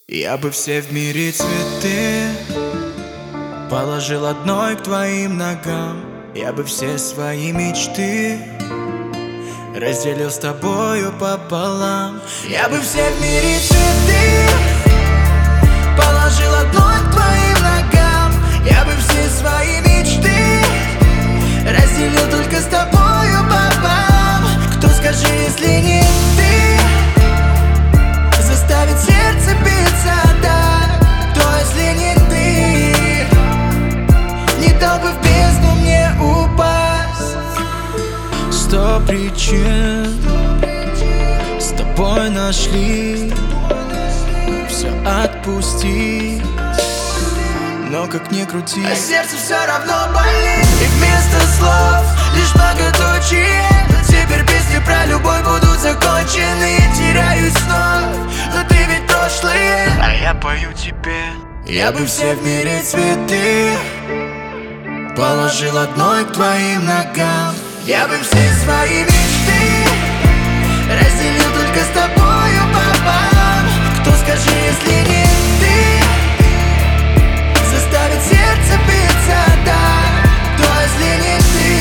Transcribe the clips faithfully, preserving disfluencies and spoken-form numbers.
Я бы все в мире цветы положил одной к твоим ногам. Я бы все свои мечты разделил с тобою пополам. Я бы все в мире цветы положил одной к твоим ногам. Я бы все свои мечты разделил только с тобою пополам. Кто, скажи, если не ты, заставит сердце биться так? Кто, если не ты, не дал бы в бездну мне упасть? Сто причин с тобой нашли все отпустить, но как ни крути, а сердце все равно болит. И вместо слов лишь многоточие. Но теперь песни про любовь будут закончены. Теряюсь вновь, но ты ведь прошлое, а я пою тебе. Я бы все в мире цветы положил одной к твоим ногам. Я бы все свои мечты разделил только с тобою пополам. Кто, скажи, если не ты, заставит сердце биться так? Кто, если не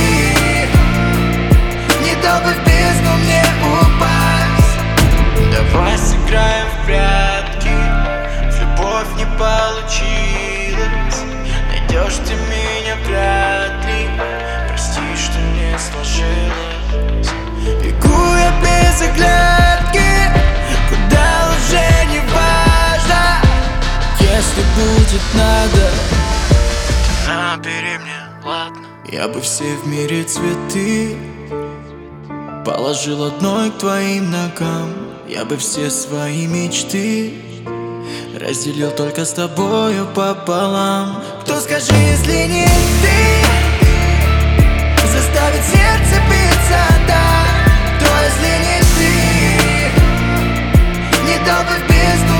ты, не дал бы в бездну мне упасть? Давай сыграем в прятки, в любовь не получилось. Найдешь ты меня вряд ли, прости, что не сложилось. Бегу я без оглядки, куда уже не важно. Если будет надо, набери мне, ладно. Я бы все в мире цветы положил одной к твоим ногам. Я бы все свои мечты разделил только с тобою пополам. Кто, скажи, если не ты, заставит сердце биться так? Кто, если не ты, не дал бы в бездну